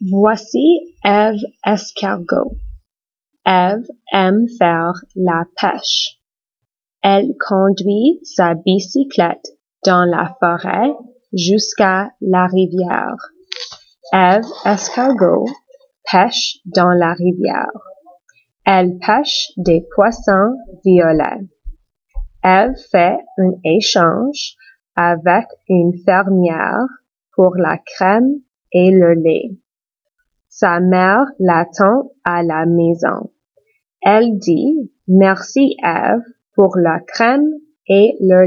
Voici Ève Escargot. Ève aime faire la pêche. Elle conduit sa bicyclette dans la forêt jusqu'à la rivière. Ève Escargot pêche dans la rivière. Elle pêche des poissons violets. Elle fait un échange avec une fermière pour la crème et le lait. Sa mère l'attend à la maison. Elle dit « Merci Ève pour la crème et le lait ».